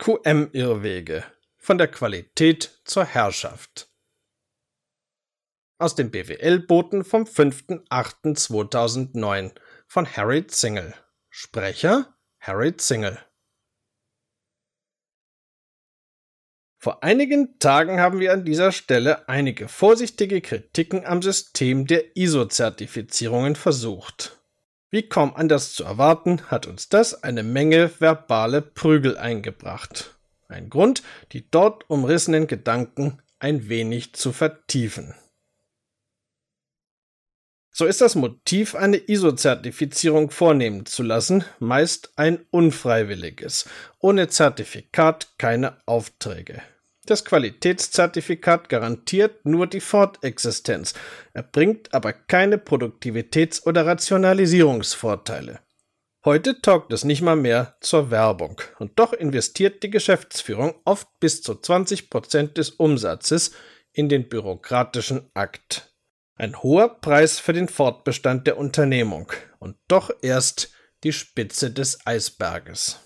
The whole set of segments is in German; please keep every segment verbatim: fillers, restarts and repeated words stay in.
Q M-Irrwege – von der Qualität zur Herrschaft. Aus dem B W L-Boten vom fünften achten zweitausendneun von Harry Zingel. Sprecher Harry Zingel. Vor einigen Tagen haben wir an dieser Stelle einige vorsichtige Kritiken am System der I S O-Zertifizierungen versucht. Wie kaum anders zu erwarten, hat uns das eine Menge verbale Prügel eingebracht. Ein Grund, die dort umrissenen Gedanken ein wenig zu vertiefen. So ist das Motiv, eine I S O-Zertifizierung vornehmen zu lassen, meist ein unfreiwilliges. Ohne Zertifikat keine Aufträge. Das Qualitätszertifikat garantiert nur die Fortexistenz, erbringt aber keine Produktivitäts- oder Rationalisierungsvorteile. Heute taugt es nicht mal mehr zur Werbung, und doch investiert die Geschäftsführung oft bis zu zwanzig Prozent des Umsatzes in den bürokratischen Akt. Ein hoher Preis für den Fortbestand der Unternehmung und doch erst die Spitze des Eisberges.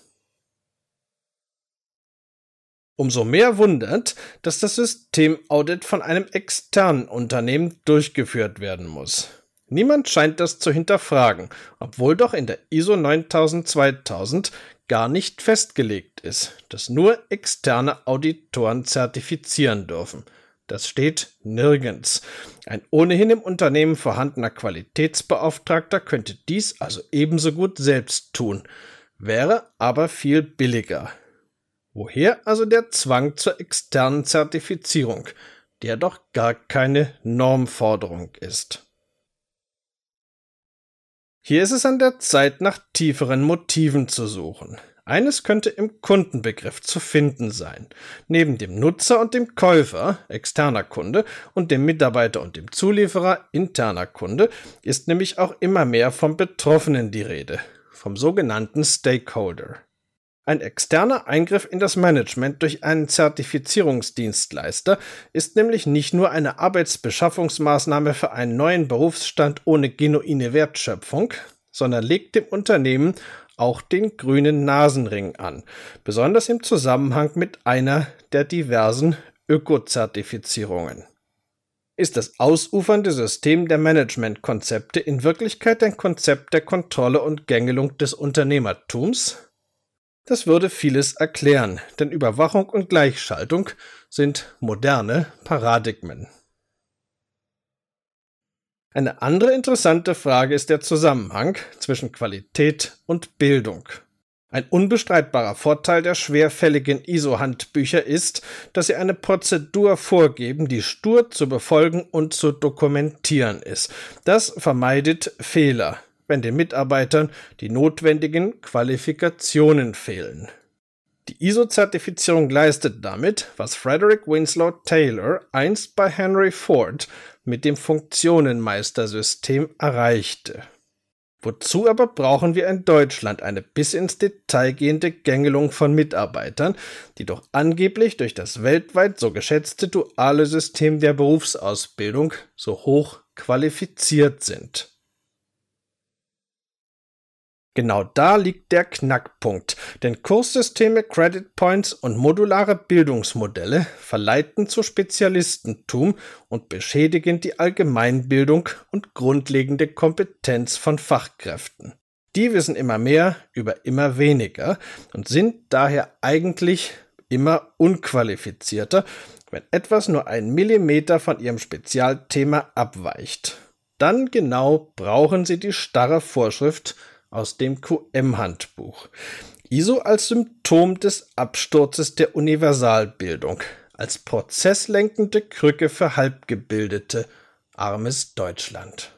Umso mehr wundert, dass das Systemaudit von einem externen Unternehmen durchgeführt werden muss. Niemand scheint das zu hinterfragen, obwohl doch in der I S O neuntausend zweitausend gar nicht festgelegt ist, dass nur externe Auditoren zertifizieren dürfen. Das steht nirgends. Ein ohnehin im Unternehmen vorhandener Qualitätsbeauftragter könnte dies also ebenso gut selbst tun, wäre aber viel billiger. Woher also der Zwang zur externen Zertifizierung, der doch gar keine Normforderung ist? Hier ist es an der Zeit, nach tieferen Motiven zu suchen. Eines könnte im Kundenbegriff zu finden sein. Neben dem Nutzer und dem Käufer, externer Kunde, und dem Mitarbeiter und dem Zulieferer, interner Kunde, ist nämlich auch immer mehr vom Betroffenen die Rede, vom sogenannten Stakeholder. Ein externer Eingriff in das Management durch einen Zertifizierungsdienstleister ist nämlich nicht nur eine Arbeitsbeschaffungsmaßnahme für einen neuen Berufsstand ohne genuine Wertschöpfung, sondern legt dem Unternehmen auch den grünen Nasenring an, besonders im Zusammenhang mit einer der diversen Öko-Zertifizierungen. Ist das ausufernde System der Managementkonzepte in Wirklichkeit ein Konzept der Kontrolle und Gängelung des Unternehmertums? Das würde vieles erklären, denn Überwachung und Gleichschaltung sind moderne Paradigmen. Eine andere interessante Frage ist der Zusammenhang zwischen Qualität und Bildung. Ein unbestreitbarer Vorteil der schwerfälligen I S O-Handbücher ist, dass sie eine Prozedur vorgeben, die stur zu befolgen und zu dokumentieren ist. Das vermeidet Fehler, wenn den Mitarbeitern die notwendigen Qualifikationen fehlen. Die I S O-Zertifizierung leistet damit, was Frederick Winslow Taylor einst bei Henry Ford mit dem Funktionenmeistersystem erreichte. Wozu aber brauchen wir in Deutschland eine bis ins Detail gehende Gängelung von Mitarbeitern, die doch angeblich durch das weltweit so geschätzte duale System der Berufsausbildung so hoch qualifiziert sind? Genau da liegt der Knackpunkt, denn Kurssysteme, Credit Points und modulare Bildungsmodelle verleiten zu Spezialistentum und beschädigen die Allgemeinbildung und grundlegende Kompetenz von Fachkräften. Die wissen immer mehr über immer weniger und sind daher eigentlich immer unqualifizierter, wenn etwas nur einen Millimeter von ihrem Spezialthema abweicht. Dann genau brauchen sie die starre Vorschrift aus dem Q M-Handbuch. I S O als Symptom des Absturzes der Universalbildung, als prozesslenkende Krücke für Halbgebildete, armes Deutschland.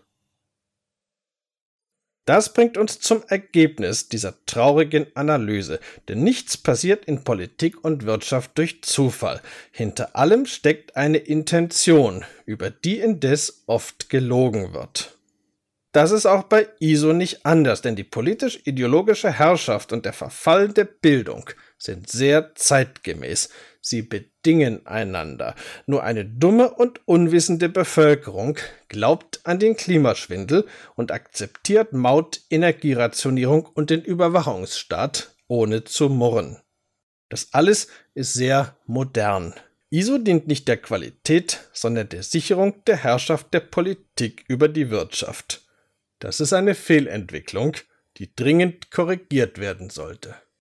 Das bringt uns zum Ergebnis dieser traurigen Analyse, denn nichts passiert in Politik und Wirtschaft durch Zufall. Hinter allem steckt eine Intention, über die indes oft gelogen wird. Das ist auch bei I S O nicht anders, denn die politisch-ideologische Herrschaft und der Verfall der Bildung sind sehr zeitgemäß. Sie bedingen einander. Nur eine dumme und unwissende Bevölkerung glaubt an den Klimaschwindel und akzeptiert Maut, Energierationierung und den Überwachungsstaat, ohne zu murren. Das alles ist sehr modern. I S O dient nicht der Qualität, sondern der Sicherung der Herrschaft der Politik über die Wirtschaft. Das ist eine Fehlentwicklung, die dringend korrigiert werden sollte.